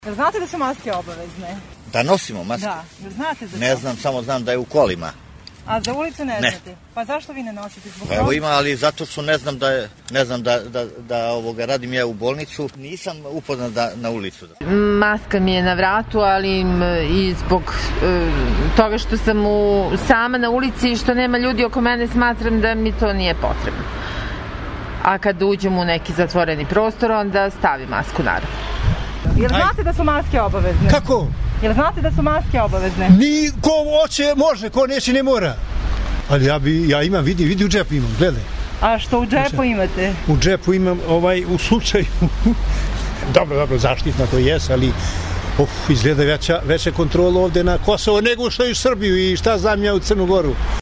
Jel znate da su maske obavezne? Da nosimo maske? Da, jel znate za to? Ne znam, samo znam da je u kolima. A za ulicu ne Ne. znate? Pa zašto vi ne nosite? Zbog Pa evo ima, ali zato što ne znam da radim ja u bolnicu, nisam upoznat da na ulicu. Maska mi je na vratu, ali i zbog toga što sam sama na ulici i što nema ljudi oko mene, smatram da mi to nije potrebno. A kad uđem u neki zatvoreni prostor, onda stavim masku, naravno. Jel znate da su maske obavezne? Kako? Jel znate da su maske obavezne? Ko hoće može, ko neće ne mora. Ali ja imam, vidi u džepu imam, gledaj. A što u džepu imate? U džepu imam u slučaju. Dobro, zaštitna to jes, ali izgleda veća kontrola ovde na Kosovo nego što je u Srbiju i šta znam ja u Crnu Goru.